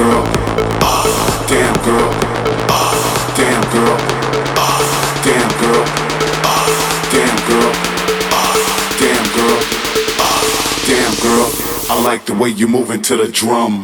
girl, damn girl, damn girl, damn girl, damn girl, damn girl, damn girl. I like the way you moving to the drum.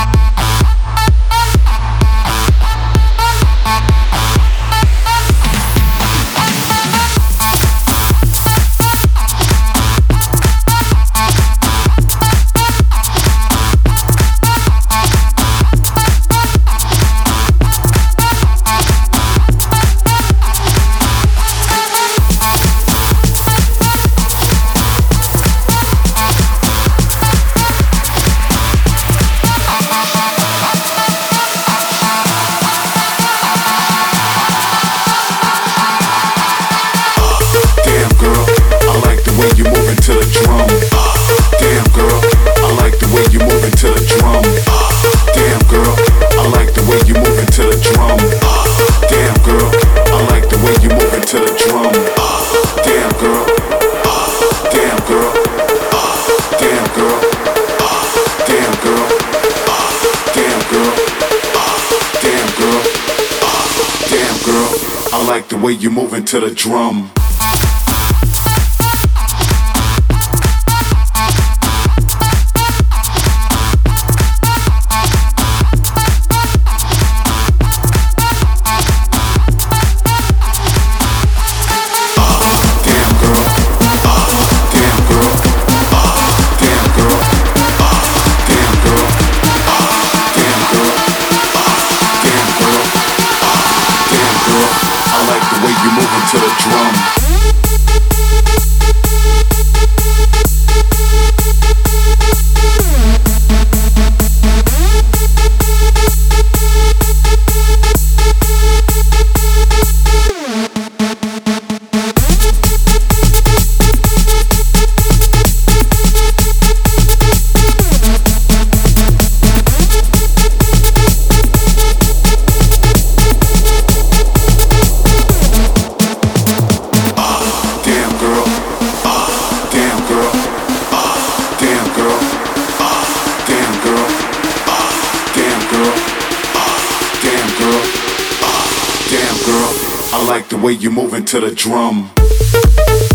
I like the way you moving to the drum. You moving to the drum. I like the way you moving to the drum.